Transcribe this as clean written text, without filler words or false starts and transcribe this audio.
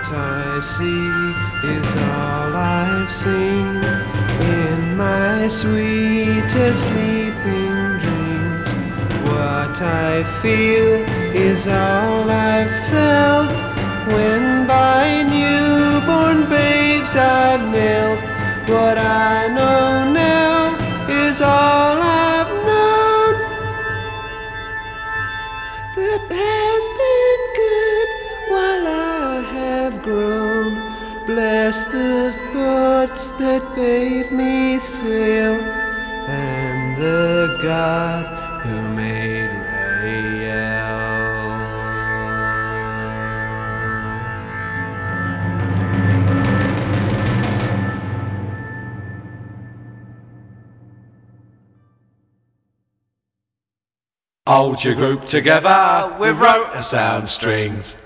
What I see is all I've seen in my sweetest sleeping dreams. What I feel is all I've felt when by newborn babes I've knelt. What I know now is all I've known that has been good while I have grown. Bless the thoughts that bade me sail, and the God who made Rael. Hold your group together with rotor sound strings.